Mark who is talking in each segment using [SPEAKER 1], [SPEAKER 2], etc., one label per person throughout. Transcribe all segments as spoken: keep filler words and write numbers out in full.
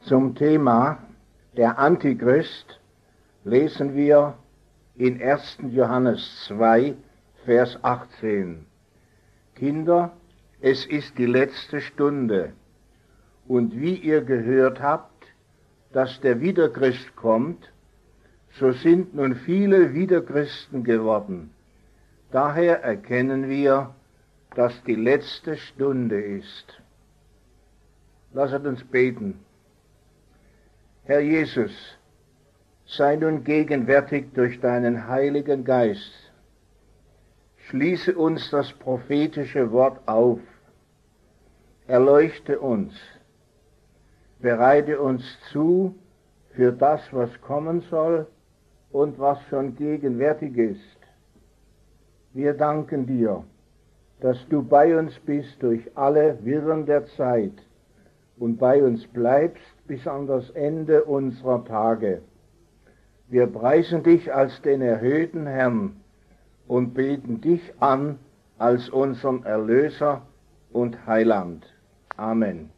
[SPEAKER 1] Zum Thema der Antichrist lesen wir in ersten Johannes zwei, Vers achtzehn. Kinder, es ist die letzte Stunde, und wie ihr gehört habt, dass der Wiederchrist kommt, so sind nun viele Wiederchristen geworden. Daher erkennen wir, dass die letzte Stunde ist. Lasset uns beten. Herr Jesus, sei nun gegenwärtig durch deinen Heiligen Geist. Schließe uns das prophetische Wort auf. Erleuchte uns. Bereite uns zu für das, was kommen soll und was schon gegenwärtig ist. Wir danken dir, dass du bei uns bist durch alle Wirren der Zeit und bei uns bleibst bis an das Ende unserer Tage. Wir preisen dich als den erhöhten Herrn und beten dich an als unseren Erlöser und Heiland. Amen.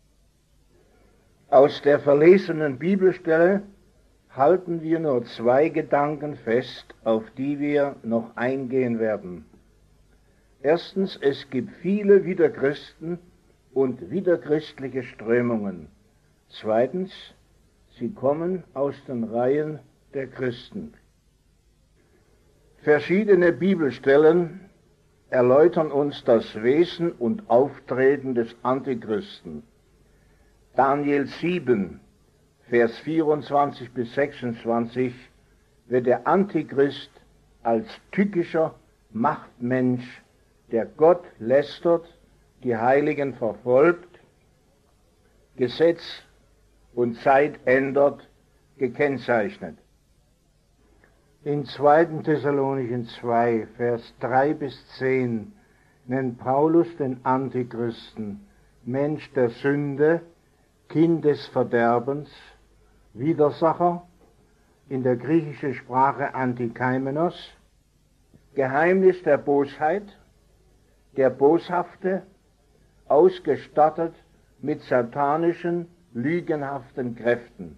[SPEAKER 1] Aus der verlesenen Bibelstelle halten wir nur zwei Gedanken fest, auf die wir noch eingehen werden. Erstens, es gibt viele Widerchristen und widerchristliche Strömungen. Zweitens, sie kommen aus den Reihen der Christen. Verschiedene Bibelstellen erläutern uns das Wesen und Auftreten des Antichristen. Daniel sieben, Vers vierundzwanzig bis sechsundzwanzig wird der Antichrist als tückischer Machtmensch, der Gott lästert, die Heiligen verfolgt, Gesetz und Zeit ändert, gekennzeichnet. In zweiten Thessalonicher zwei, Vers drei bis zehn nennt Paulus den Antichristen Mensch der Sünde, Kind des Verderbens, Widersacher, in der griechischen Sprache Antikeimenos, Geheimnis der Bosheit, der Boshafte, ausgestattet mit satanischen, lügenhaften Kräften.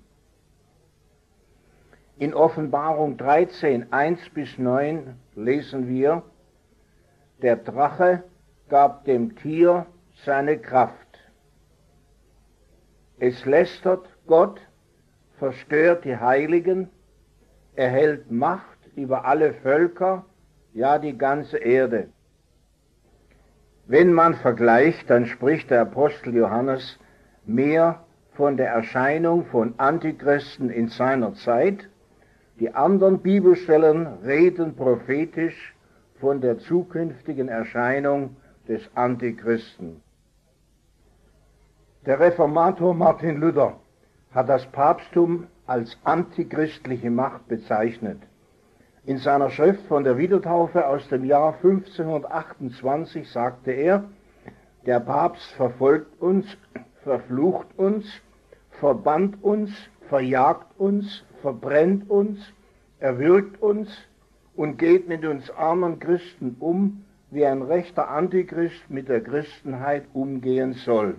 [SPEAKER 1] In Offenbarung dreizehn, eins bis neun lesen wir, der Drache gab dem Tier seine Kraft. Es lästert Gott, verstört die Heiligen, erhält Macht über alle Völker, ja die ganze Erde. Wenn man vergleicht, dann spricht der Apostel Johannes mehr von der Erscheinung von Antichristen in seiner Zeit. Die anderen Bibelstellen reden prophetisch von der zukünftigen Erscheinung des Antichristen. Der Reformator Martin Luther hat das Papsttum als antichristliche Macht bezeichnet. In seiner Schrift von der Wiedertaufe aus dem Jahr fünfzehnhundertachtundzwanzig sagte er, der Papst verfolgt uns, verflucht uns, verbannt uns, verjagt uns, verbrennt uns, erwürgt uns und geht mit uns armen Christen um, wie ein rechter Antichrist mit der Christenheit umgehen soll.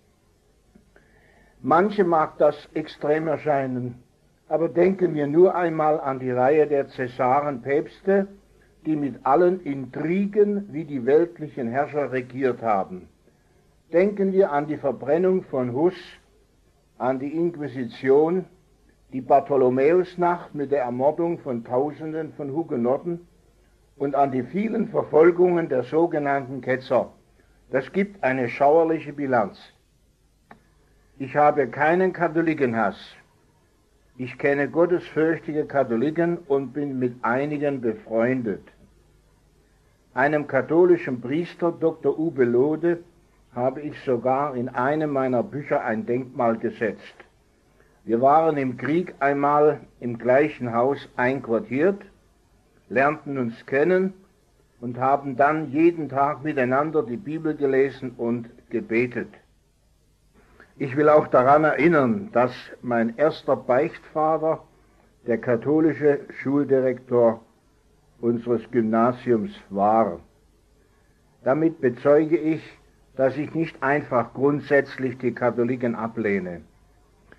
[SPEAKER 1] Manche mag das extrem erscheinen, aber denken wir nur einmal an die Reihe der Cäsarenpäpste, die mit allen Intrigen wie die weltlichen Herrscher regiert haben. Denken wir an die Verbrennung von Hus, an die Inquisition, die Bartholomäusnacht mit der Ermordung von Tausenden von Hugenotten und an die vielen Verfolgungen der sogenannten Ketzer. Das gibt eine schauerliche Bilanz. Ich habe keinen Katholikenhass. Ich kenne gottesfürchtige Katholiken und bin mit einigen befreundet. Einem katholischen Priester, Doktor Uwe Lode, habe ich sogar in einem meiner Bücher ein Denkmal gesetzt. Wir waren im Krieg einmal im gleichen Haus einquartiert, lernten uns kennen und haben dann jeden Tag miteinander die Bibel gelesen und gebetet. Ich will auch daran erinnern, dass mein erster Beichtvater der katholische Schuldirektor unseres Gymnasiums war. Damit bezeuge ich, dass ich nicht einfach grundsätzlich die Katholiken ablehne.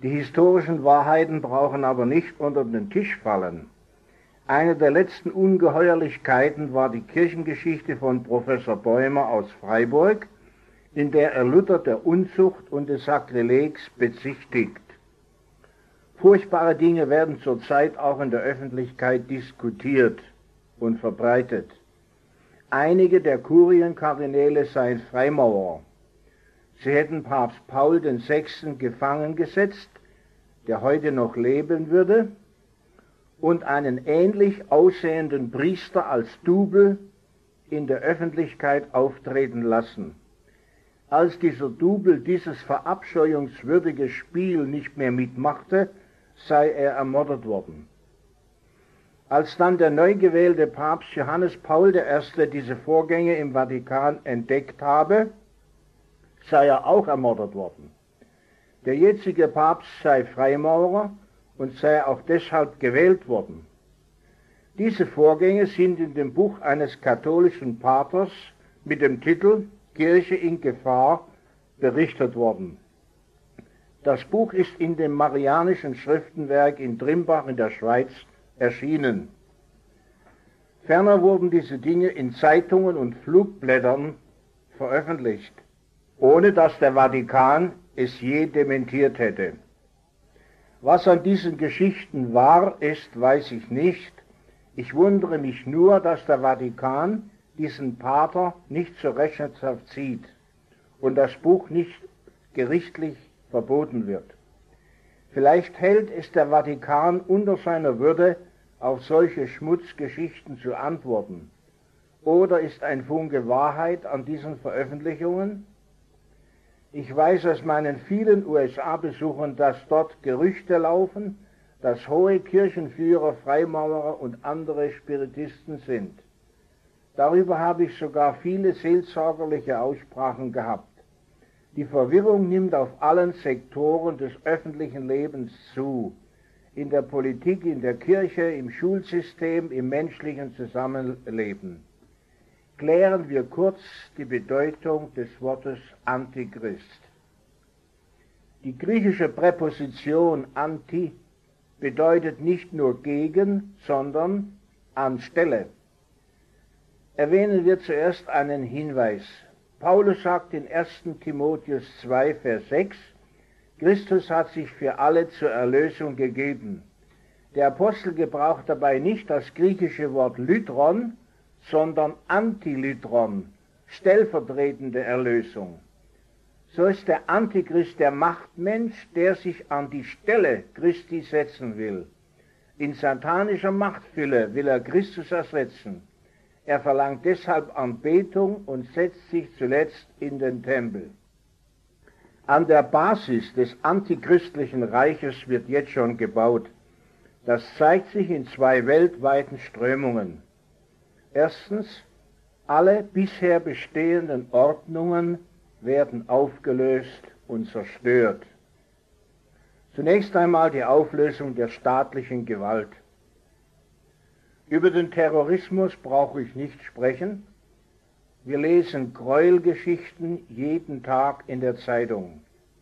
[SPEAKER 1] Die historischen Wahrheiten brauchen aber nicht unter den Tisch fallen. Eine der letzten Ungeheuerlichkeiten war die Kirchengeschichte von Professor Bäumer aus Freiburg, in der er Luther der Unzucht und des Sakrilegs bezichtigt. Furchtbare Dinge werden zurzeit auch in der Öffentlichkeit diskutiert und verbreitet. Einige der Kurienkardinäle seien Freimaurer. Sie hätten Papst Paul der Sechste gefangen gesetzt, der heute noch leben würde, und einen ähnlich aussehenden Priester als Double in der Öffentlichkeit auftreten lassen. Als dieser Double dieses verabscheuungswürdige Spiel nicht mehr mitmachte, sei er ermordet worden. Als dann der neu gewählte Papst Johannes Paul der Erste diese Vorgänge im Vatikan entdeckt habe, sei er auch ermordet worden. Der jetzige Papst sei Freimaurer und sei auch deshalb gewählt worden. Diese Vorgänge sind in dem Buch eines katholischen Paters mit dem Titel Kirche in Gefahr berichtet worden. Das Buch ist in dem Marianischen Schriftenwerk in Trimbach in der Schweiz erschienen. Ferner wurden diese Dinge in Zeitungen und Flugblättern veröffentlicht, ohne dass der Vatikan es je dementiert hätte. Was an diesen Geschichten wahr ist, weiß ich nicht. Ich wundere mich nur, dass der Vatikan diesen Pater nicht zur Rechenschaft zieht und das Buch nicht gerichtlich verboten wird. Vielleicht hält es der Vatikan unter seiner Würde, auf solche Schmutzgeschichten zu antworten. Oder ist ein Funke Wahrheit an diesen Veröffentlichungen? Ich weiß aus meinen vielen U S A-Besuchen, dass dort Gerüchte laufen, dass hohe Kirchenführer Freimaurer und andere Spiritisten sind. Darüber habe ich sogar viele seelsorgerliche Aussprachen gehabt. Die Verwirrung nimmt auf allen Sektoren des öffentlichen Lebens zu. In der Politik, in der Kirche, im Schulsystem, im menschlichen Zusammenleben. Klären wir kurz die Bedeutung des Wortes Antichrist. Die griechische Präposition anti bedeutet nicht nur gegen, sondern anstelle. Erwähnen wir zuerst einen Hinweis. Paulus sagt in ersten Timotheus zwei, Vers sechs, Christus hat sich für alle zur Erlösung gegeben. Der Apostel gebraucht dabei nicht das griechische Wort Lytron, sondern Antilytron, stellvertretende Erlösung. So ist der Antichrist der Machtmensch, der sich an die Stelle Christi setzen will. In satanischer Machtfülle will er Christus ersetzen. Er verlangt deshalb Anbetung und setzt sich zuletzt in den Tempel. An der Basis des antichristlichen Reiches wird jetzt schon gebaut. Das zeigt sich in zwei weltweiten Strömungen. Erstens, alle bisher bestehenden Ordnungen werden aufgelöst und zerstört. Zunächst einmal die Auflösung der staatlichen Gewalt. Über den Terrorismus brauche ich nicht sprechen. Wir lesen Gräuelgeschichten jeden Tag in der Zeitung.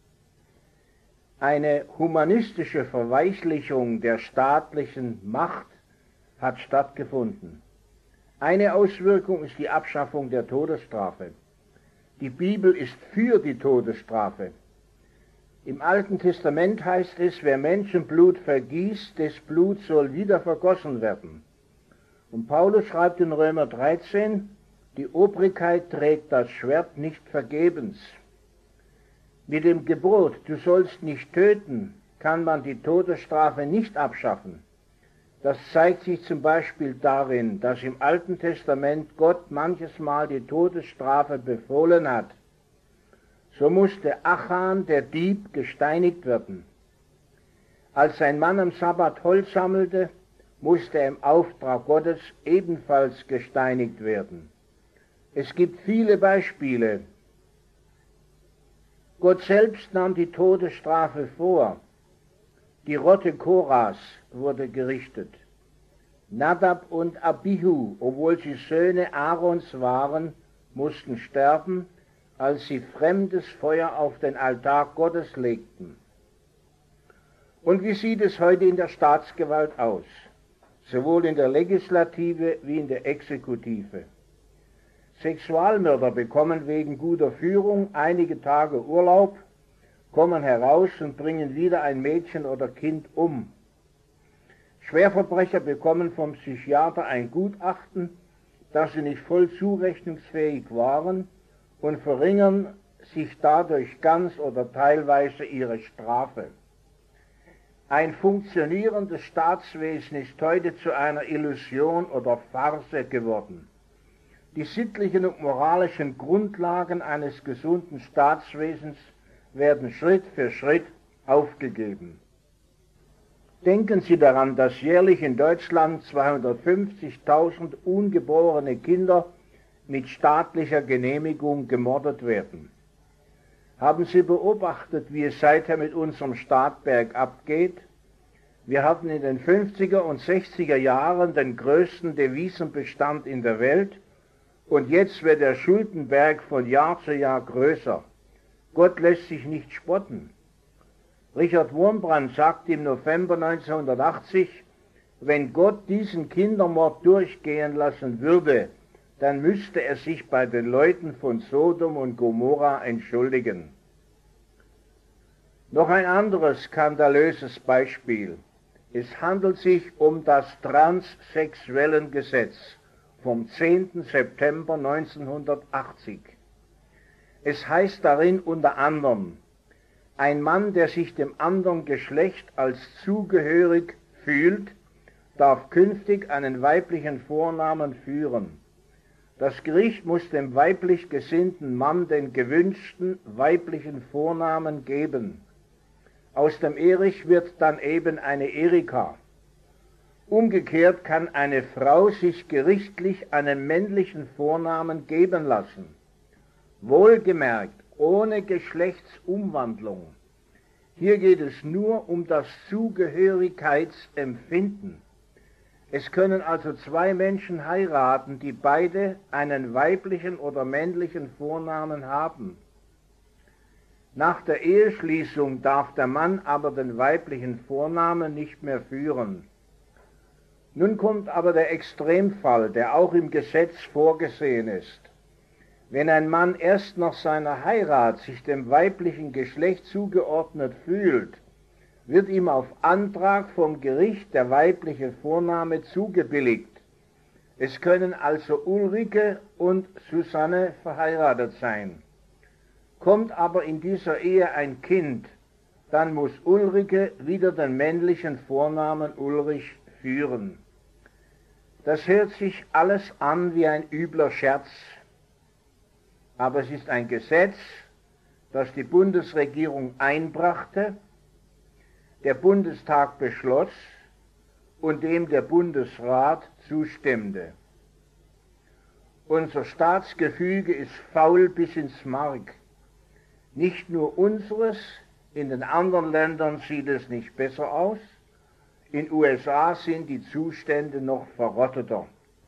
[SPEAKER 1] Eine humanistische Verweichlichung der staatlichen Macht hat stattgefunden. Eine Auswirkung ist die Abschaffung der Todesstrafe. Die Bibel ist für die Todesstrafe. Im Alten Testament heißt es, wer Menschenblut vergießt, des Blut soll wieder vergossen werden. Und Paulus schreibt in Römer dreizehn, die Obrigkeit trägt das Schwert nicht vergebens. Mit dem Gebot, du sollst nicht töten, kann man die Todesstrafe nicht abschaffen. Das zeigt sich zum Beispiel darin, dass im Alten Testament Gott manches Mal die Todesstrafe befohlen hat. So musste Achan, der Dieb, gesteinigt werden. Als ein Mann am Sabbat Holz sammelte, musste er im Auftrag Gottes ebenfalls gesteinigt werden. Es gibt viele Beispiele. Gott selbst nahm die Todesstrafe vor. Die Rotte Koras wurde gerichtet. Nadab und Abihu, obwohl sie Söhne Aarons waren, mussten sterben, als sie fremdes Feuer auf den Altar Gottes legten. Und wie sieht es heute in der Staatsgewalt aus? Sowohl in der Legislative wie in der Exekutive. Sexualmörder bekommen wegen guter Führung einige Tage Urlaub, kommen heraus und bringen wieder ein Mädchen oder Kind um. Schwerverbrecher bekommen vom Psychiater ein Gutachten, dass sie nicht voll zurechnungsfähig waren, und verringern sich dadurch ganz oder teilweise ihre Strafe. Ein funktionierendes Staatswesen ist heute zu einer Illusion oder Farce geworden. Die sittlichen und moralischen Grundlagen eines gesunden Staatswesens werden Schritt für Schritt aufgegeben. Denken Sie daran, dass jährlich in Deutschland zweihundertfünfzigtausend ungeborene Kinder mit staatlicher Genehmigung gemordet werden. Haben Sie beobachtet, wie es seither mit unserem Staat bergab geht? Wir hatten in den fünfziger und sechziger Jahren den größten Devisenbestand in der Welt, und jetzt wird der Schuldenberg von Jahr zu Jahr größer. Gott lässt sich nicht spotten. Richard Wurmbrand sagte im November neunzehnhundertachtzig, wenn Gott diesen Kindermord durchgehen lassen würde, dann müsste er sich bei den Leuten von Sodom und Gomorra entschuldigen. Noch ein anderes skandalöses Beispiel. Es handelt sich um das Transsexuellengesetz vom zehnten September neunzehnhundertachtzig. Es heißt darin unter anderem, ein Mann, der sich dem anderen Geschlecht als zugehörig fühlt, darf künftig einen weiblichen Vornamen führen. Das Gericht muss dem weiblich gesinnten Mann den gewünschten weiblichen Vornamen geben. Aus dem Erich wird dann eben eine Erika. Umgekehrt kann eine Frau sich gerichtlich einen männlichen Vornamen geben lassen. Wohlgemerkt, ohne Geschlechtsumwandlung. Hier geht es nur um das Zugehörigkeitsempfinden. Es können also zwei Menschen heiraten, die beide einen weiblichen oder männlichen Vornamen haben. Nach der Eheschließung darf der Mann aber den weiblichen Vornamen nicht mehr führen. Nun kommt aber der Extremfall, der auch im Gesetz vorgesehen ist. Wenn ein Mann erst nach seiner Heirat sich dem weiblichen Geschlecht zugeordnet fühlt, wird ihm auf Antrag vom Gericht der weibliche Vorname zugebilligt. Es können also Ulrike und Susanne verheiratet sein. Kommt aber in dieser Ehe ein Kind, dann muss Ulrike wieder den männlichen Vornamen Ulrich führen. Das hört sich alles an wie ein übler Scherz, aber es ist ein Gesetz, das die Bundesregierung einbrachte, der Bundestag beschloss und dem der Bundesrat zustimmte. Unser Staatsgefüge ist faul bis ins Mark. Nicht nur unseres, in den anderen Ländern sieht es nicht besser aus. In den U S A sind die Zustände noch verrotteter.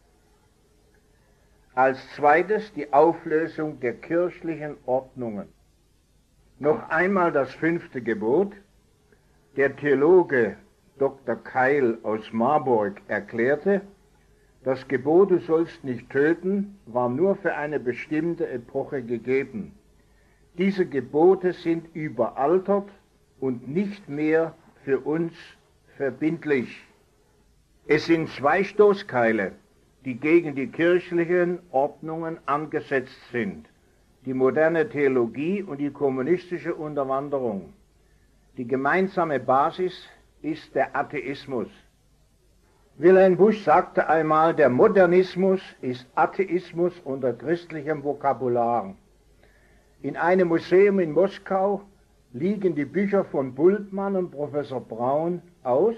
[SPEAKER 1] Als zweites die Auflösung der kirchlichen Ordnungen. Noch einmal das fünfte Gebot. Der Theologe Doktor Keil aus Marburg erklärte, das Gebot, du sollst nicht töten, war nur für eine bestimmte Epoche gegeben. Diese Gebote sind überaltert und nicht mehr für uns verbindlich. Es sind zwei Stoßkeile, die gegen die kirchlichen Ordnungen angesetzt sind, die moderne Theologie und die kommunistische Unterwanderung. Die gemeinsame Basis ist der Atheismus. Wilhelm Busch sagte einmal, der Modernismus ist Atheismus unter christlichem Vokabular. In einem Museum in Moskau liegen die Bücher von Bultmann und Professor Braun aus.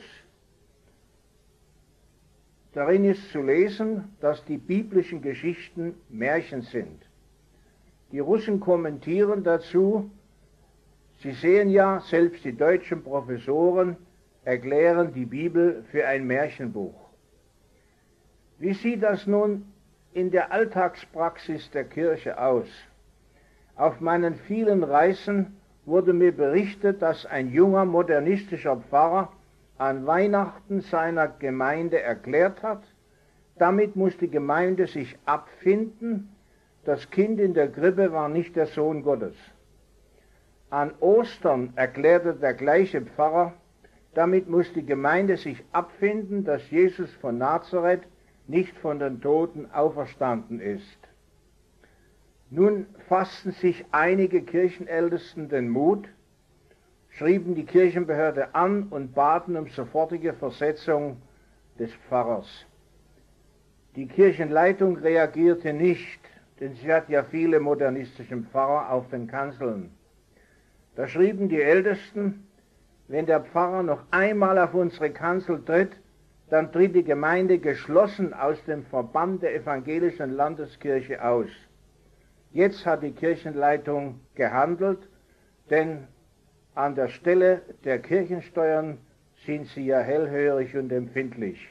[SPEAKER 1] Darin ist zu lesen, dass die biblischen Geschichten Märchen sind. Die Russen kommentieren dazu, Sie sehen ja, selbst die deutschen Professoren erklären die Bibel für ein Märchenbuch. Wie sieht das nun in der Alltagspraxis der Kirche aus? Auf meinen vielen Reisen wurde mir berichtet, dass ein junger modernistischer Pfarrer an Weihnachten seiner Gemeinde erklärt hat, damit muss die Gemeinde sich abfinden, das Kind in der Krippe war nicht der Sohn Gottes. An Ostern erklärte der gleiche Pfarrer, damit muss die Gemeinde sich abfinden, dass Jesus von Nazareth nicht von den Toten auferstanden ist. Nun fassten sich einige Kirchenältesten den Mut, schrieben die Kirchenbehörde an und baten um sofortige Versetzung des Pfarrers. Die Kirchenleitung reagierte nicht, denn sie hat ja viele modernistische Pfarrer auf den Kanzeln. Da schrieben die Ältesten, wenn der Pfarrer noch einmal auf unsere Kanzel tritt, dann tritt die Gemeinde geschlossen aus dem Verband der evangelischen Landeskirche aus. Jetzt hat die Kirchenleitung gehandelt, denn an der Stelle der Kirchensteuern sind sie ja hellhörig und empfindlich.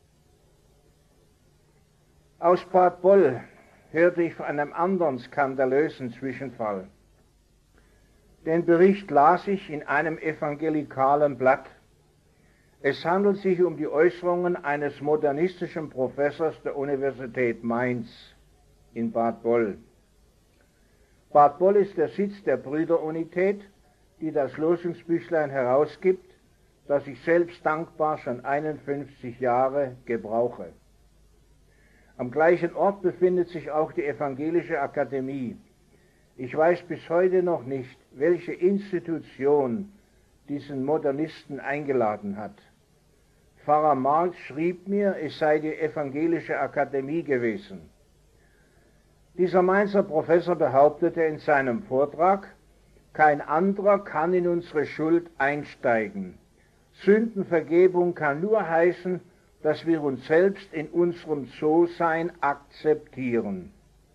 [SPEAKER 1] Aus Bad Boll hörte ich von einem anderen skandalösen Zwischenfall. Den Bericht las ich in einem evangelikalen Blatt. Es handelt sich um die Äußerungen eines modernistischen Professors der Universität Mainz in Bad Boll. Bad Boll ist der Sitz der Brüderunität, die das Losungsbüchlein herausgibt, das ich selbst dankbar schon einundfünfzig Jahre gebrauche. Am gleichen Ort befindet sich auch die Evangelische Akademie. Ich weiß bis heute noch nicht, welche Institution diesen Modernisten eingeladen hat. Pfarrer Marx schrieb mir, es sei die Evangelische Akademie gewesen. Dieser Mainzer Professor behauptete in seinem Vortrag, kein anderer kann in unsere Schuld einsteigen. Sündenvergebung kann nur heißen, dass wir uns selbst in unserem So-Sein akzeptieren.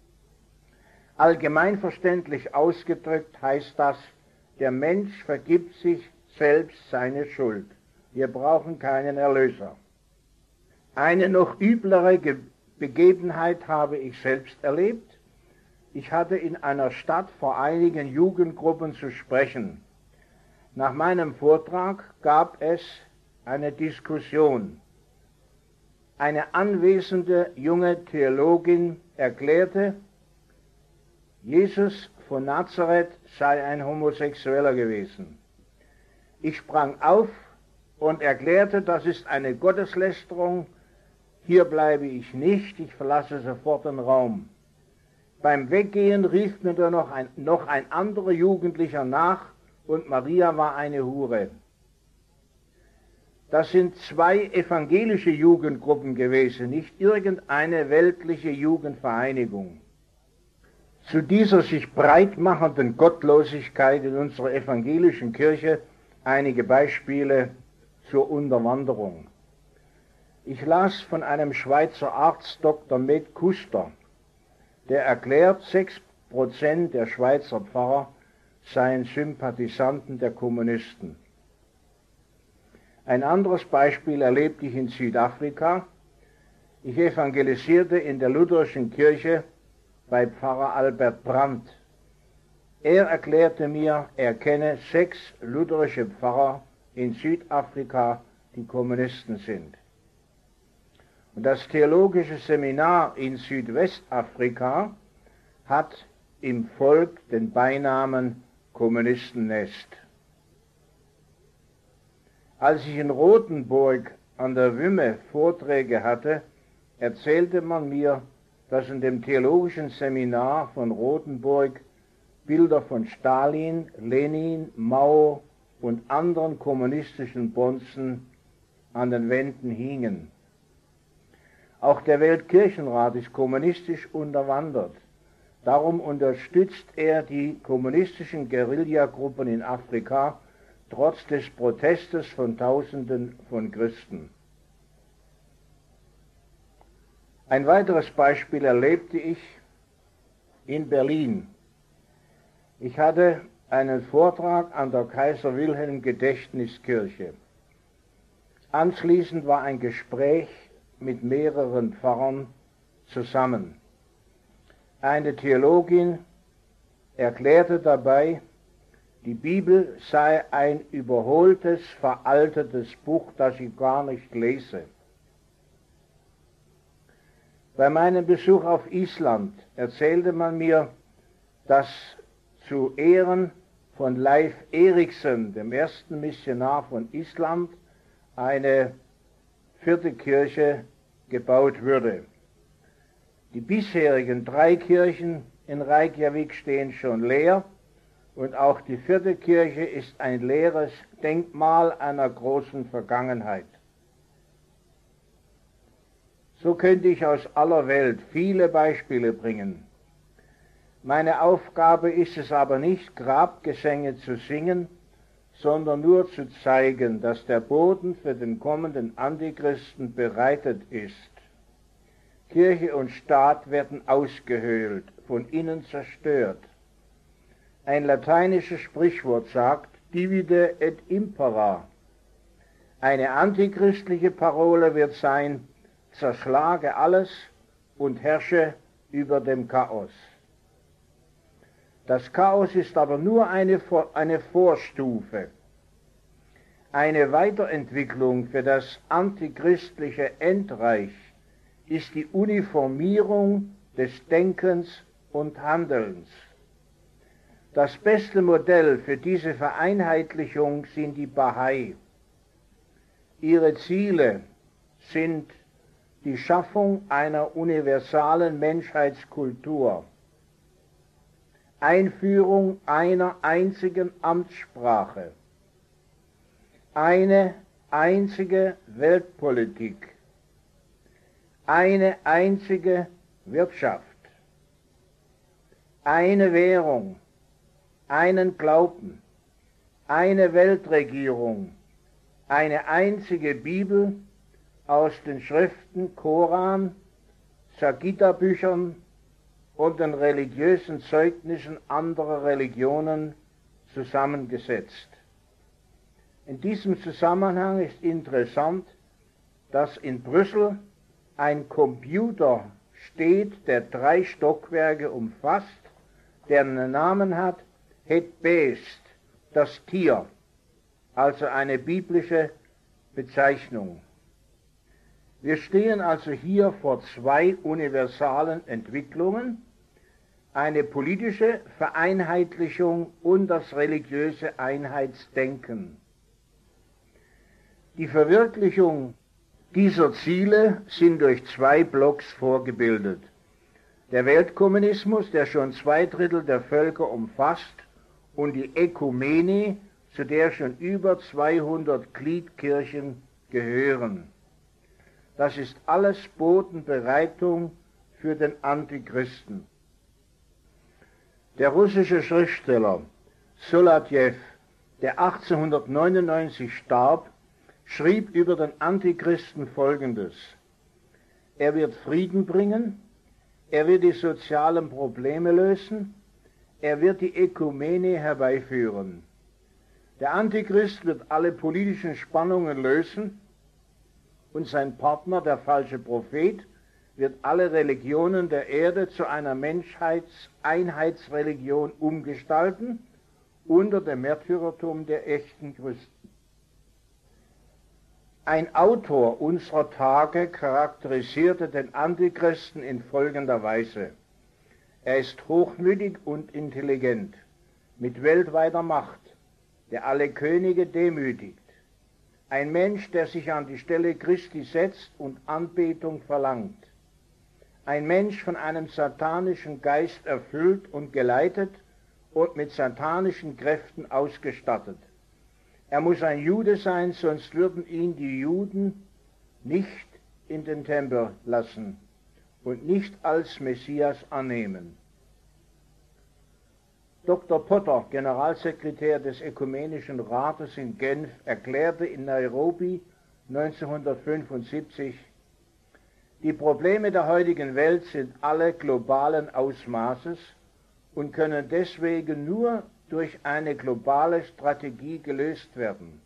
[SPEAKER 1] Allgemeinverständlich ausgedrückt heißt das, der Mensch vergibt sich selbst seine Schuld. Wir brauchen keinen Erlöser. Eine noch üblere Ge- Begebenheit habe ich selbst erlebt. Ich hatte in einer Stadt vor einigen Jugendgruppen zu sprechen. Nach meinem Vortrag gab es eine Diskussion. Eine anwesende junge Theologin erklärte, Jesus von Nazareth sei ein Homosexueller gewesen. Ich sprang auf und erklärte, das ist eine Gotteslästerung, hier bleibe ich nicht, ich verlasse sofort den Raum. Beim Weggehen rief mir da noch ein, noch ein anderer Jugendlicher nach und Maria war eine Hure. Das sind zwei evangelische Jugendgruppen gewesen, nicht irgendeine weltliche Jugendvereinigung. Zu dieser sich breit machenden Gottlosigkeit in unserer evangelischen Kirche einige Beispiele zur Unterwanderung. Ich las von einem Schweizer Arzt, Doktor Med Kuster, der erklärt, sechs Prozent der Schweizer Pfarrer seien Sympathisanten der Kommunisten. Ein anderes Beispiel erlebte ich in Südafrika. Ich evangelisierte in der lutherischen Kirche bei Pfarrer Albert Brandt. Er erklärte mir, er kenne sechs lutherische Pfarrer in Südafrika, die Kommunisten sind. Und das theologische Seminar in Südwestafrika hat im Volk den Beinamen Kommunistennest. Als ich in Rothenburg an der Wümme Vorträge hatte, erzählte man mir, dass in dem theologischen Seminar von Rothenburg Bilder von Stalin, Lenin, Mao und anderen kommunistischen Bonzen an den Wänden hingen. Auch der Weltkirchenrat ist kommunistisch unterwandert. Darum unterstützt er die kommunistischen Guerillagruppen in Afrika, trotz des Protestes von Tausenden von Christen. Ein weiteres Beispiel erlebte ich in Berlin. Ich hatte einen Vortrag an der Kaiser-Wilhelm-Gedächtniskirche. Anschließend war ein Gespräch mit mehreren Pfarrern zusammen. Eine Theologin erklärte dabei, die Bibel sei ein überholtes, veraltetes Buch, das ich gar nicht lese. Bei meinem Besuch auf Island erzählte man mir, dass zu Ehren von Leif Erikson, dem ersten Missionar von Island, eine vierte Kirche gebaut würde. Die bisherigen drei Kirchen in Reykjavik stehen schon leer und auch die vierte Kirche ist ein leeres Denkmal einer großen Vergangenheit. So könnte ich aus aller Welt viele Beispiele bringen. Meine Aufgabe ist es aber nicht, Grabgesänge zu singen, sondern nur zu zeigen, dass der Boden für den kommenden Antichristen bereitet ist. Kirche und Staat werden ausgehöhlt, von innen zerstört. Ein lateinisches Sprichwort sagt, divide et impera. Eine antichristliche Parole wird sein, zerschlage alles und herrsche über dem Chaos. Das Chaos ist aber nur eine, eine Vorstufe. Eine Weiterentwicklung für das antichristliche Endreich ist die Uniformierung des Denkens und Handelns. Das beste Modell für diese Vereinheitlichung sind die Bahai. Ihre Ziele sind die Schaffung einer universalen Menschheitskultur, Einführung einer einzigen Amtssprache, eine einzige Weltpolitik, eine einzige Wirtschaft, eine Währung, einen Glauben, eine Weltregierung, eine einzige Bibel aus den Schriften Koran, Saggita-Büchern und den religiösen Zeugnissen anderer Religionen zusammengesetzt. In diesem Zusammenhang ist interessant, dass in Brüssel ein Computer steht, der drei Stockwerke umfasst, der einen Namen hat, Het Beest, das Tier, also eine biblische Bezeichnung. Wir stehen also hier vor zwei universalen Entwicklungen, eine politische Vereinheitlichung und das religiöse Einheitsdenken. Die Verwirklichung dieser Ziele sind durch zwei Blocks vorgebildet. Der Weltkommunismus, der schon zwei Drittel der Völker umfasst, und die Ökumene, zu der schon über zweihundert Gliedkirchen gehören. Das ist alles Bodenbereitung für den Antichristen. Der russische Schriftsteller Solovjew, der achtzehnhundertneunundneunzig starb, schrieb über den Antichristen Folgendes: Er wird Frieden bringen, er wird die sozialen Probleme lösen, er wird die Ökumene herbeiführen. Der Antichrist wird alle politischen Spannungen lösen und sein Partner, der falsche Prophet, wird alle Religionen der Erde zu einer Menschheitseinheitsreligion umgestalten, unter dem Märtyrertum der echten Christen. Ein Autor unserer Tage charakterisierte den Antichristen in folgender Weise: Er ist hochmütig und intelligent, mit weltweiter Macht, der alle Könige demütigt. Ein Mensch, der sich an die Stelle Christi setzt und Anbetung verlangt. Ein Mensch von einem satanischen Geist erfüllt und geleitet und mit satanischen Kräften ausgestattet. Er muss ein Jude sein, sonst würden ihn die Juden nicht in den Tempel lassen und nicht als Messias annehmen. Doktor Potter, Generalsekretär des Ökumenischen Rates in Genf, erklärte in Nairobi neunzehnhundertfünfundsiebzig, die Probleme der heutigen Welt sind alle globalen Ausmaßes und können deswegen nur durch eine globale Strategie gelöst werden.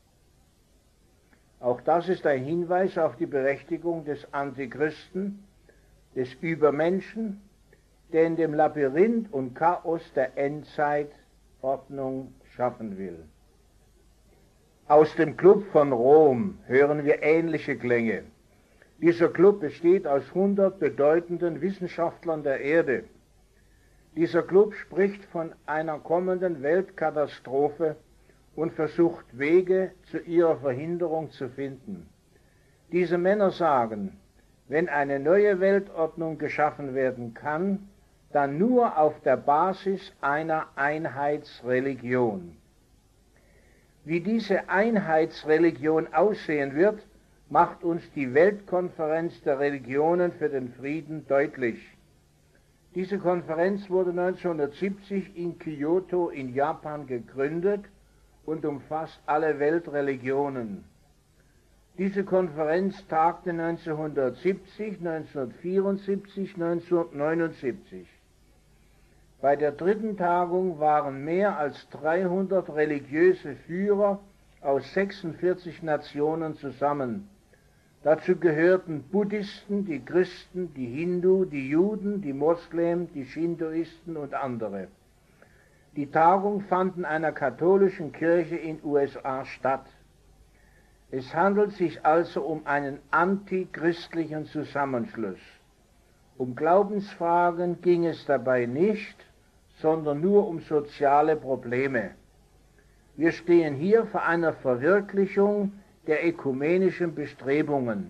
[SPEAKER 1] Auch das ist ein Hinweis auf die Berechtigung des Antichristen, des Übermenschen, der in dem Labyrinth und Chaos der Endzeitordnung schaffen will. Aus dem Club von Rom hören wir ähnliche Klänge. Dieser Club besteht aus hundert bedeutenden Wissenschaftlern der Erde. Dieser Club spricht von einer kommenden Weltkatastrophe und versucht Wege zu ihrer Verhinderung zu finden. Diese Männer sagen, wenn eine neue Weltordnung geschaffen werden kann, dann nur auf der Basis einer Einheitsreligion. Wie diese Einheitsreligion aussehen wird, macht uns die Weltkonferenz der Religionen für den Frieden deutlich. Diese Konferenz wurde neunzehnhundertsiebzig in Kyoto in Japan gegründet und umfasst alle Weltreligionen. Diese Konferenz tagte neunzehnhundertsiebzig, neunzehnhundertvierundsiebzig, neunzehnhundertneunundsiebzig. Bei der dritten Tagung waren mehr als dreihundert religiöse Führer aus sechsundvierzig Nationen zusammen. Dazu gehörten Buddhisten, die Christen, die Hindu, die Juden, die Moslem, die Shintoisten und andere. Die Tagung fand in einer katholischen Kirche in U S A statt. Es handelt sich also um einen antichristlichen Zusammenschluss. Um Glaubensfragen ging es dabei nicht, sondern nur um soziale Probleme. Wir stehen hier vor einer Verwirklichung der ökumenischen Bestrebungen.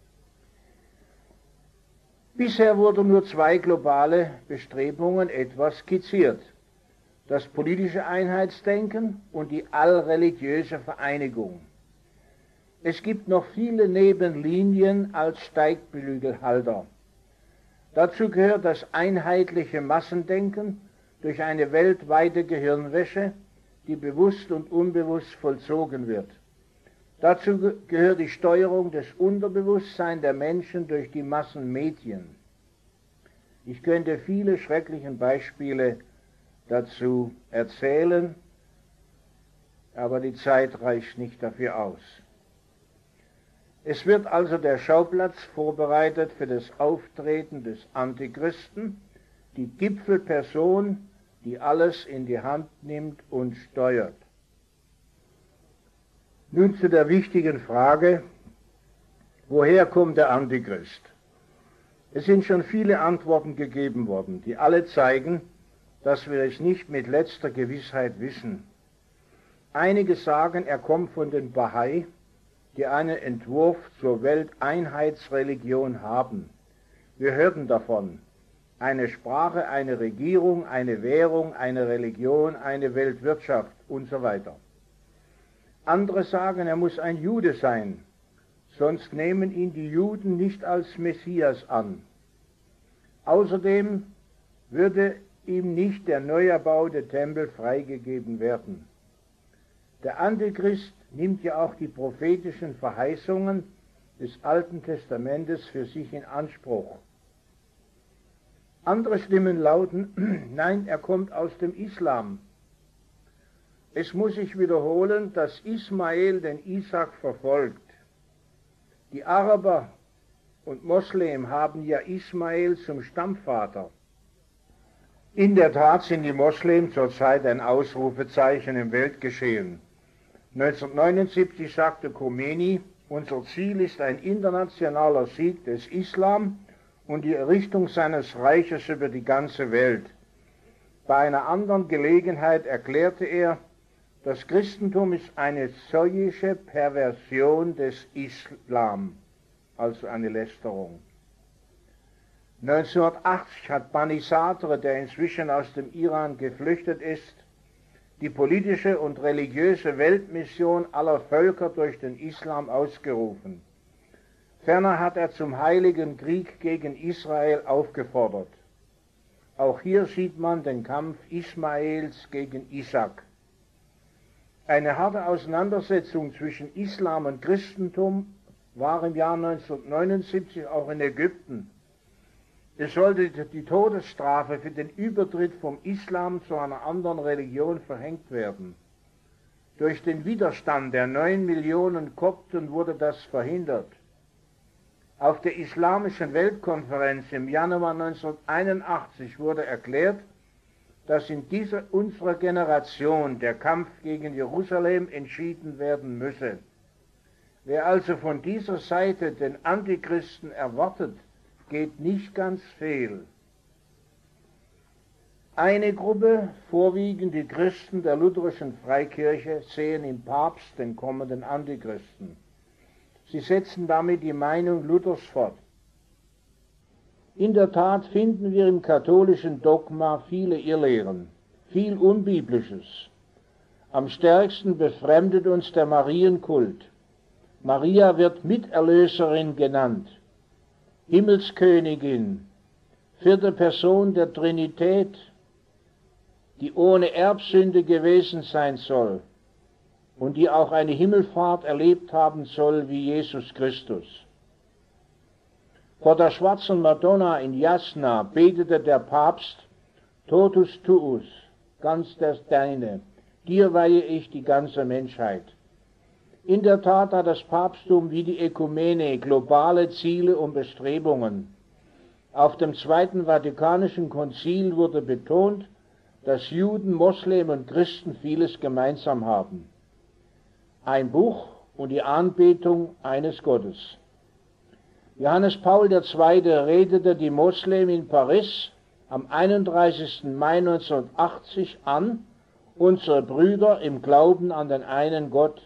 [SPEAKER 1] Bisher wurden nur zwei globale Bestrebungen etwa skizziert: das politische Einheitsdenken und die allreligiöse Vereinigung. Es gibt noch viele Nebenlinien als Steigbügelhalter. Dazu gehört das einheitliche Massendenken durch eine weltweite Gehirnwäsche, die bewusst und unbewusst vollzogen wird. Dazu gehört die Steuerung des Unterbewusstseins der Menschen durch die Massenmedien. Ich könnte viele schreckliche Beispiele dazu erzählen, aber die Zeit reicht nicht dafür aus. Es wird also der Schauplatz vorbereitet für das Auftreten des Antichristen, die Gipfelperson, die alles in die Hand nimmt und steuert. Nun zu der wichtigen Frage, woher kommt der Antichrist? Es sind schon viele Antworten gegeben worden, die alle zeigen, dass wir es nicht mit letzter Gewissheit wissen. Einige sagen, er kommt von den Bahai, die einen Entwurf zur Welteinheitsreligion haben. Wir hörten davon. Eine Sprache, eine Regierung, eine Währung, eine Religion, eine Weltwirtschaft und so weiter. Andere sagen, er muss ein Jude sein, sonst nehmen ihn die Juden nicht als Messias an. Außerdem würde ihm nicht der neu erbaute Tempel freigegeben werden. Der Antichrist nimmt ja auch die prophetischen Verheißungen des Alten Testamentes für sich in Anspruch. Andere Stimmen lauten, nein, er kommt aus dem Islam. Es muss sich wiederholen, dass Ismael den Isaak verfolgt. Die Araber und Moslem haben ja Ismael zum Stammvater. In der Tat sind die Moslem zurzeit ein Ausrufezeichen im Weltgeschehen. neunzehnhundertneunundsiebzig sagte Khomeini, unser Ziel ist ein internationaler Sieg des Islam und die Errichtung seines Reiches über die ganze Welt. Bei einer anderen Gelegenheit erklärte er, das Christentum ist eine zeugische Perversion des Islam, also eine Lästerung. neunzehnhundertachtzig hat Bani Sadr, der inzwischen aus dem Iran geflüchtet ist, die politische und religiöse Weltmission aller Völker durch den Islam ausgerufen. Ferner hat er zum heiligen Krieg gegen Israel aufgefordert. Auch hier sieht man den Kampf Ismaels gegen Isaak. Eine harte Auseinandersetzung zwischen Islam und Christentum war im Jahr neunzehnhundertneunundsiebzig auch in Ägypten. Es sollte die Todesstrafe für den Übertritt vom Islam zu einer anderen Religion verhängt werden. Durch den Widerstand der neun Millionen Kopten wurde das verhindert. Auf der Islamischen Weltkonferenz im Januar neunzehnhunderteinundachtzig wurde erklärt, dass in dieser unserer Generation der Kampf gegen Jerusalem entschieden werden müsse. Wer also von dieser Seite den Antichristen erwartet, geht nicht ganz fehl. Eine Gruppe, vorwiegend die Christen der lutherischen Freikirche, sehen im Papst den kommenden Antichristen. Sie setzen damit die Meinung Luthers fort. In der Tat finden wir im katholischen Dogma viele Irrlehren, viel Unbiblisches. Am stärksten befremdet uns der Marienkult. Maria wird Miterlöserin genannt, Himmelskönigin, vierte Person der Trinität, die ohne Erbsünde gewesen sein soll und die auch eine Himmelfahrt erlebt haben soll wie Jesus Christus. Vor der schwarzen Madonna in Jasna betete der Papst: Totus tuus, ganz das Deine, dir weihe ich die ganze Menschheit. In der Tat hat das Papsttum wie die Ökumene globale Ziele und Bestrebungen. Auf dem Zweiten Vatikanischen Konzil wurde betont, dass Juden, Moslem und Christen vieles gemeinsam haben. Ein Buch und die Anbetung eines Gottes. Johannes Paul der Zweite redete die Moslem in Paris am einunddreißigsten Mai neunzehnhundertachtzig an, unsere Brüder im Glauben an den einen Gott.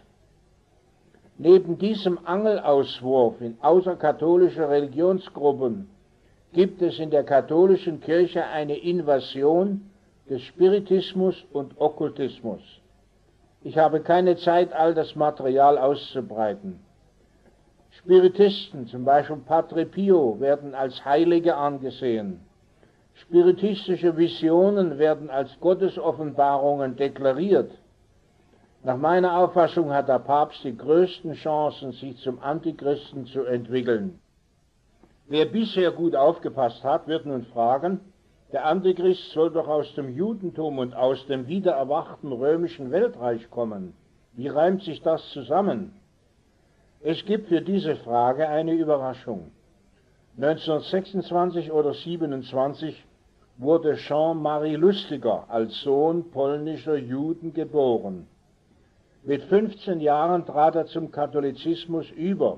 [SPEAKER 1] Neben diesem Angelauswurf in außerkatholische Religionsgruppen gibt es in der katholischen Kirche eine Invasion des Spiritismus und Okkultismus. Ich habe keine Zeit, all das Material auszubreiten. Spiritisten, zum Beispiel Padre Pio, werden als Heilige angesehen. Spiritistische Visionen werden als Gottesoffenbarungen deklariert. Nach meiner Auffassung hat der Papst die größten Chancen, sich zum Antichristen zu entwickeln. Wer bisher gut aufgepasst hat, wird nun fragen, der Antichrist soll doch aus dem Judentum und aus dem wiedererwachten römischen Weltreich kommen. Wie reimt sich das zusammen? Es gibt für diese Frage eine Überraschung. neunzehnhundertsechsundzwanzig oder siebenundzwanzig wurde Jean-Marie Lustiger als Sohn polnischer Juden geboren. Mit fünfzehn Jahren trat er zum Katholizismus über.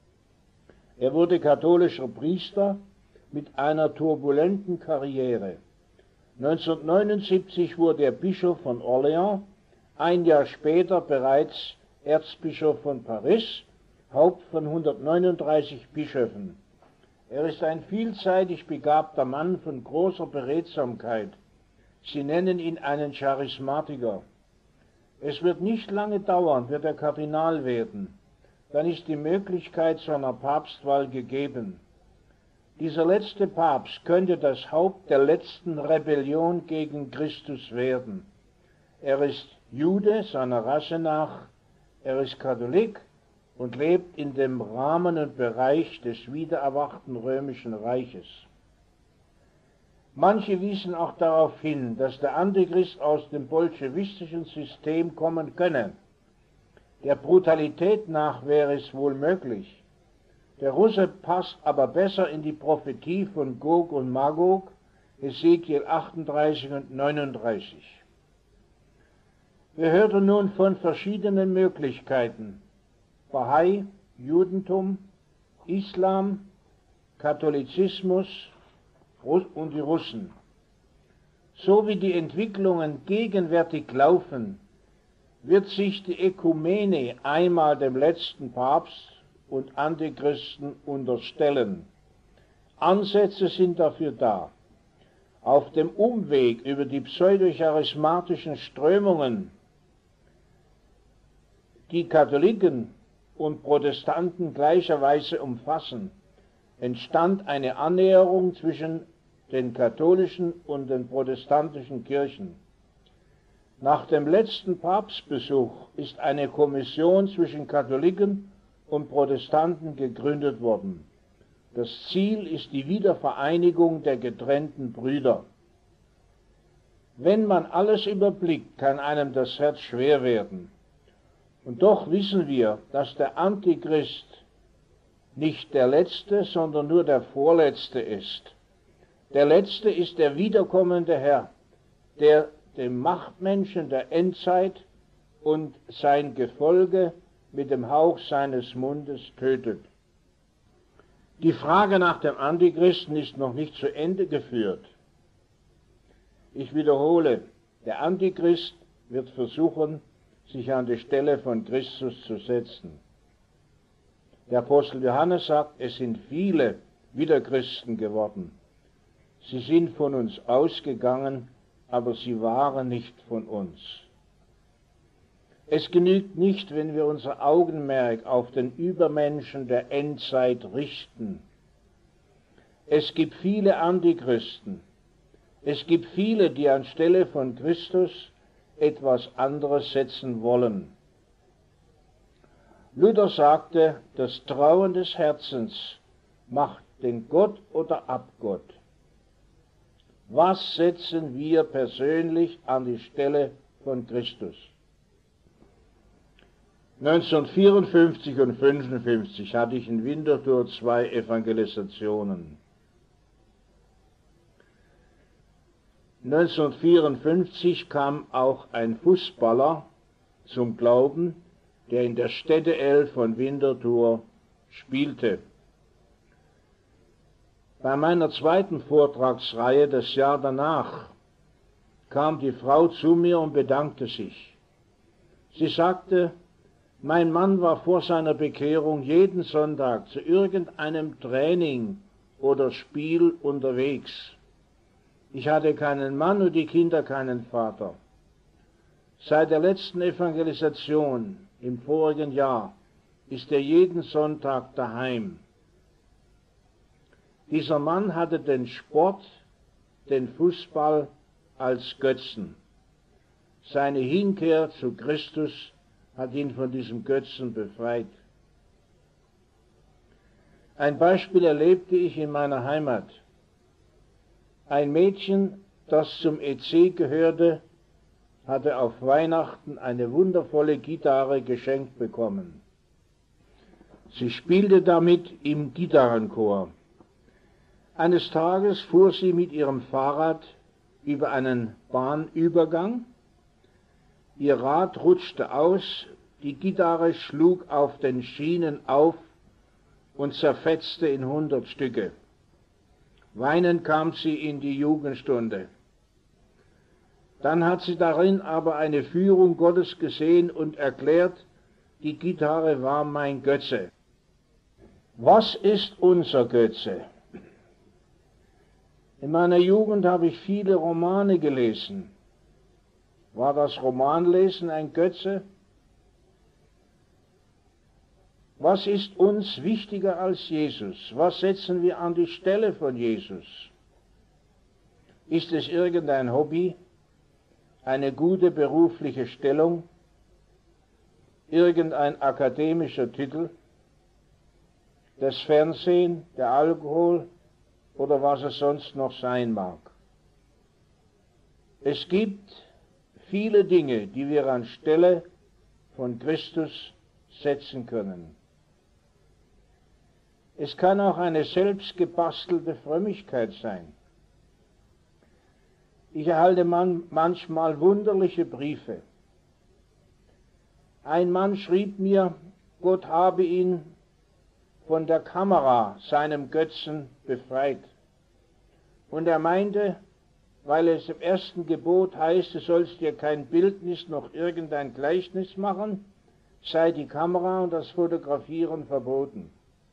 [SPEAKER 1] Er wurde katholischer Priester mit einer turbulenten Karriere. neunzehnhundertneunundsiebzig wurde er Bischof von Orléans, ein Jahr später bereits Erzbischof von Paris, Haupt von hundertneununddreißig Bischöfen. Er ist ein vielseitig begabter Mann von großer Beredsamkeit. Sie nennen ihn einen Charismatiker. Es wird nicht lange dauern, wird er Kardinal werden. Dann ist die Möglichkeit zu einer Papstwahl gegeben. Dieser letzte Papst könnte das Haupt der letzten Rebellion gegen Christus werden. Er ist Jude seiner Rasse nach, er ist Katholik und lebt in dem Rahmen und Bereich des wiedererwachten römischen Reiches. Manche wiesen auch darauf hin, dass der Antichrist aus dem bolschewistischen System kommen könne. Der Brutalität nach wäre es wohl möglich. Der Russe passt aber besser in die Prophetie von Gog und Magog, Hesekiel achtunddreißig und neununddreißig. Wir hörten nun von verschiedenen Möglichkeiten: Bahai, Judentum, Islam, Katholizismus und die Russen. So wie die Entwicklungen gegenwärtig laufen, wird sich die Ökumene einmal dem letzten Papst und Antichristen unterstellen. Ansätze sind dafür da. Auf dem Umweg über die pseudocharismatischen Strömungen, die Katholiken und Protestanten gleicherweise umfassen, entstand eine Annäherung zwischen den katholischen und den protestantischen Kirchen. Nach dem letzten Papstbesuch ist eine Kommission zwischen Katholiken und Protestanten gegründet worden. Das Ziel ist die Wiedervereinigung der getrennten Brüder. Wenn man alles überblickt, kann einem das Herz schwer werden. Und doch wissen wir, dass der Antichrist nicht der Letzte, sondern nur der Vorletzte ist. Der Letzte ist der wiederkommende Herr. der den Machtmenschen der Endzeit und sein Gefolge mit dem Hauch seines Mundes tötet. Die Frage nach dem Antichristen ist noch nicht zu Ende geführt. Ich wiederhole, der Antichrist wird versuchen, sich an die Stelle von Christus zu setzen. Der Apostel Johannes sagt, es sind viele Wiederchristen geworden. Sie sind von uns ausgegangen, aber sie waren nicht von uns. Es genügt nicht, wenn wir unser Augenmerk auf den Übermenschen der Endzeit richten. Es gibt viele Antichristen. Es gibt viele, die anstelle von Christus etwas anderes setzen wollen. Luther sagte, das Trauen des Herzens macht den Gott oder Abgott. Was setzen wir persönlich an die Stelle von Christus? neunzehnhundertvierundfünfzig und fünfundfünfzig hatte ich in Winterthur zwei Evangelisationen. neunzehnhundertvierundfünfzig kam auch ein Fußballer zum Glauben, der in der Städteelf von Winterthur spielte. Bei meiner zweiten Vortragsreihe das Jahr danach kam die Frau zu mir und bedankte sich. Sie sagte, mein Mann war vor seiner Bekehrung jeden Sonntag zu irgendeinem Training oder Spiel unterwegs. Ich hatte keinen Mann und die Kinder keinen Vater. Seit der letzten Evangelisation im vorigen Jahr ist er jeden Sonntag daheim. Dieser Mann hatte den Sport, den Fußball als Götzen. Seine Hinkehr zu Christus hat ihn von diesem Götzen befreit. Ein Beispiel erlebte ich in meiner Heimat. Ein Mädchen, das zum E C gehörte, hatte auf Weihnachten eine wundervolle Gitarre geschenkt bekommen. Sie spielte damit im Gitarrenchor. Eines Tages fuhr sie mit ihrem Fahrrad über einen Bahnübergang. Ihr Rad rutschte aus, die Gitarre schlug auf den Schienen auf und zerfetzte in hundert Stücke. Weinend kam sie in die Jugendstunde. Dann hat sie darin aber eine Führung Gottes gesehen und erklärt, die Gitarre war mein Götze. Was ist unser Götze? In meiner Jugend habe ich viele Romane gelesen. War das Romanlesen ein Götze? Was ist uns wichtiger als Jesus? Was setzen wir an die Stelle von Jesus? Ist es irgendein Hobby, eine gute berufliche Stellung, irgendein akademischer Titel, das Fernsehen, der Alkohol oder was es sonst noch sein mag? Es gibt viele Dinge, die wir anstelle von Christus setzen können. Es kann auch eine selbstgebastelte Frömmigkeit sein. Ich erhalte man, manchmal wunderliche Briefe. Ein Mann schrieb mir, Gott habe ihn von der Kamera, seinem Götzen, befreit. Und er meinte, weil es im ersten Gebot heißt, du sollst dir kein Bildnis noch irgendein Gleichnis machen, sei die Kamera und das Fotografieren verboten.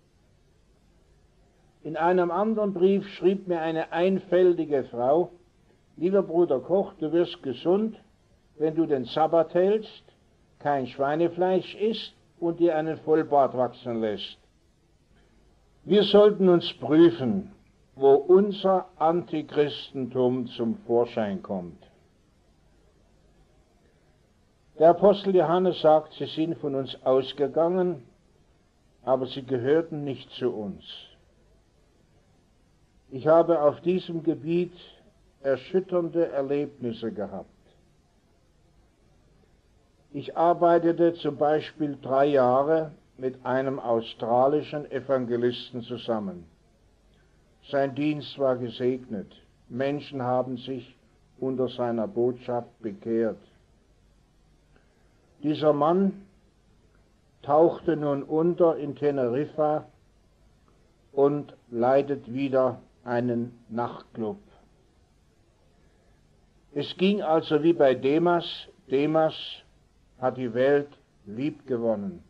[SPEAKER 1] In einem anderen Brief schrieb mir eine einfältige Frau, lieber Bruder Koch, du wirst gesund, wenn du den Sabbat hältst, kein Schweinefleisch isst und dir einen Vollbart wachsen lässt. Wir sollten uns prüfen, wo unser Antichristentum zum Vorschein kommt. Der Apostel Johannes sagt, sie sind von uns ausgegangen, aber sie gehörten nicht zu uns. Ich habe auf diesem Gebiet erschütternde Erlebnisse gehabt. Ich arbeitete zum Beispiel drei Jahre mit einem australischen Evangelisten zusammen. Sein Dienst war gesegnet. Menschen haben sich unter seiner Botschaft bekehrt. Dieser Mann tauchte nun unter in Teneriffa und leitet wieder einen Nachtclub. Es ging also wie bei Demas. Demas hat die Welt liebgewonnen.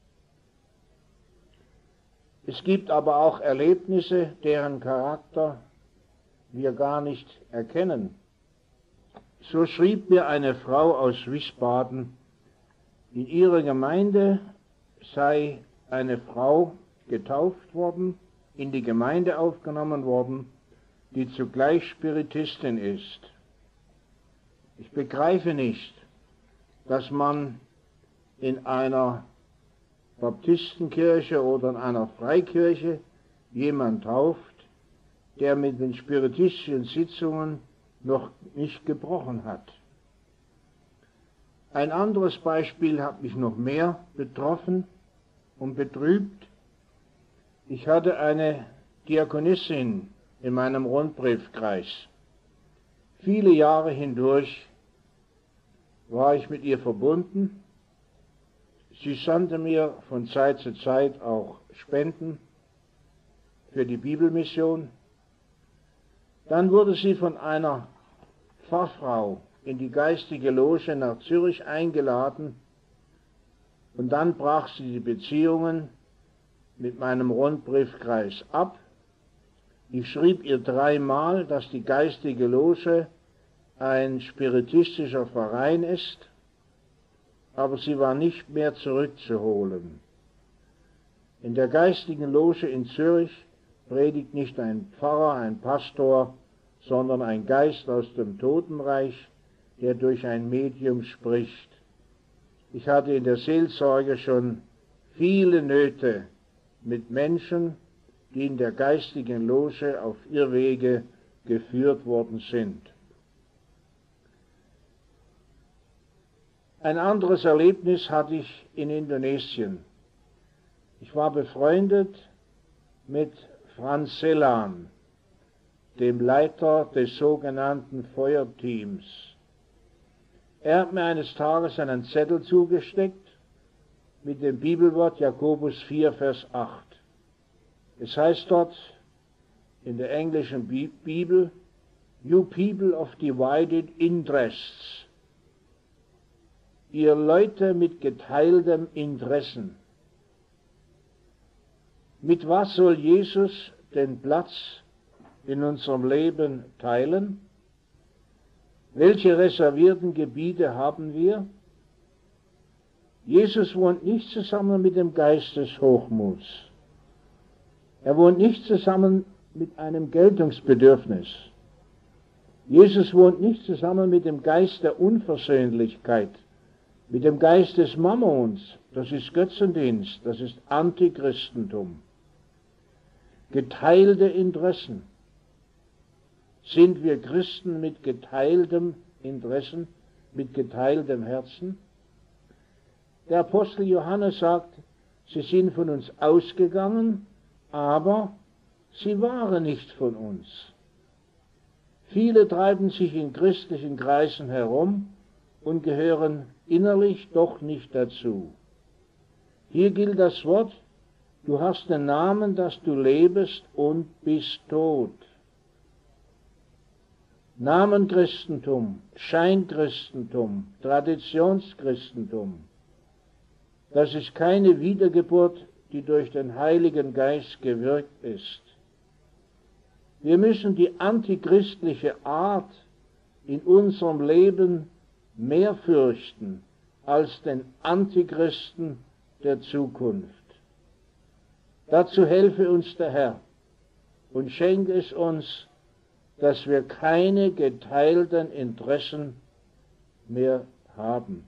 [SPEAKER 1] Es gibt aber auch Erlebnisse, deren Charakter wir gar nicht erkennen. So schrieb mir eine Frau aus Wiesbaden, in ihrer Gemeinde sei eine Frau getauft worden, in die Gemeinde aufgenommen worden, die zugleich Spiritistin ist. Ich begreife nicht, dass man in einer Baptistenkirche oder in einer Freikirche jemand tauft, der mit den spiritistischen Sitzungen noch nicht gebrochen hat. Ein anderes Beispiel hat mich noch mehr betroffen und betrübt. Ich hatte eine Diakonissin in meinem Rundbriefkreis. Viele Jahre hindurch war ich mit ihr verbunden. Sie sandte mir von Zeit zu Zeit auch Spenden für die Bibelmission. Dann wurde sie von einer Pfarrfrau in die geistige Loge nach Zürich eingeladen und dann brach sie die Beziehungen mit meinem Rundbriefkreis ab. Ich schrieb ihr dreimal, dass die geistige Loge ein spiritistischer Verein ist, aber sie war nicht mehr zurückzuholen. In der geistigen Loge in Zürich predigt nicht ein Pfarrer, ein Pastor, sondern ein Geist aus dem Totenreich, der durch ein Medium spricht. Ich hatte in der Seelsorge schon viele Nöte mit Menschen, die in der geistigen Loge auf Irrwege geführt worden sind. Ein anderes Erlebnis hatte ich in Indonesien. Ich war befreundet mit Franz Selan, dem Leiter des sogenannten Feuerteams. Er hat mir eines Tages einen Zettel zugesteckt mit dem Bibelwort Jakobus vier, Vers acht. Es heißt dort in der englischen Bibel, You people of divided interests, ihr Leute mit geteiltem Interessen. Mit was soll Jesus den Platz in unserem Leben teilen? Welche reservierten Gebiete haben wir? Jesus wohnt nicht zusammen mit dem Geist des Hochmuts. Er wohnt nicht zusammen mit einem Geltungsbedürfnis. Jesus wohnt nicht zusammen mit dem Geist der Unversöhnlichkeit, mit dem Geist des Mammons. Das ist Götzendienst, das ist Antichristentum. Geteilte Interessen. Sind wir Christen mit geteiltem Interessen, mit geteiltem Herzen? Der Apostel Johannes sagt, sie sind von uns ausgegangen, aber sie waren nicht von uns. Viele treiben sich in christlichen Kreisen herum und gehören innerlich doch nicht dazu. Hier gilt das Wort, du hast den Namen, dass du lebest und bist tot. Namenchristentum, Scheinchristentum, Traditionschristentum, das ist keine Wiedergeburt, die durch den Heiligen Geist gewirkt ist. Wir müssen die antichristliche Art in unserem Leben mehr fürchten als den Antichristen der Zukunft. Dazu helfe uns der Herr und schenke es uns, dass wir keine geteilten Interessen mehr haben.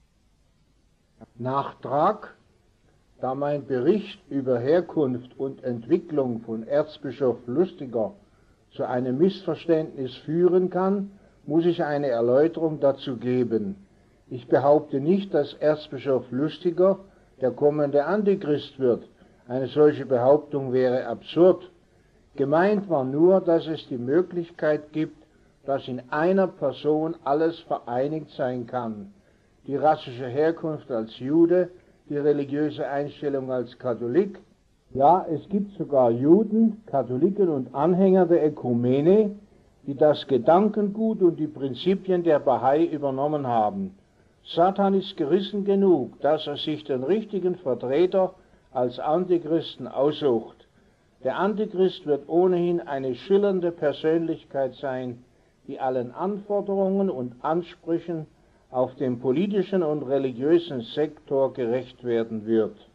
[SPEAKER 1] Nachtrag: Da mein Bericht über Herkunft und Entwicklung von Erzbischof Lustiger zu einem Missverständnis führen kann, muss ich eine Erläuterung dazu geben. Ich behaupte nicht, dass Erzbischof Lustiger der kommende Antichrist wird. Eine solche Behauptung wäre absurd. Gemeint war nur, dass es die Möglichkeit gibt, dass in einer Person alles vereinigt sein kann. Die rassische Herkunft als Jude, die religiöse Einstellung als Katholik. Ja, es gibt sogar Juden, Katholiken und Anhänger der Ökumene, die das Gedankengut und die Prinzipien der Bahai übernommen haben. Satan ist gerissen genug, dass er sich den richtigen Vertreter als Antichristen aussucht. Der Antichrist wird ohnehin eine schillernde Persönlichkeit sein, die allen Anforderungen und Ansprüchen auf dem politischen und religiösen Sektor gerecht werden wird.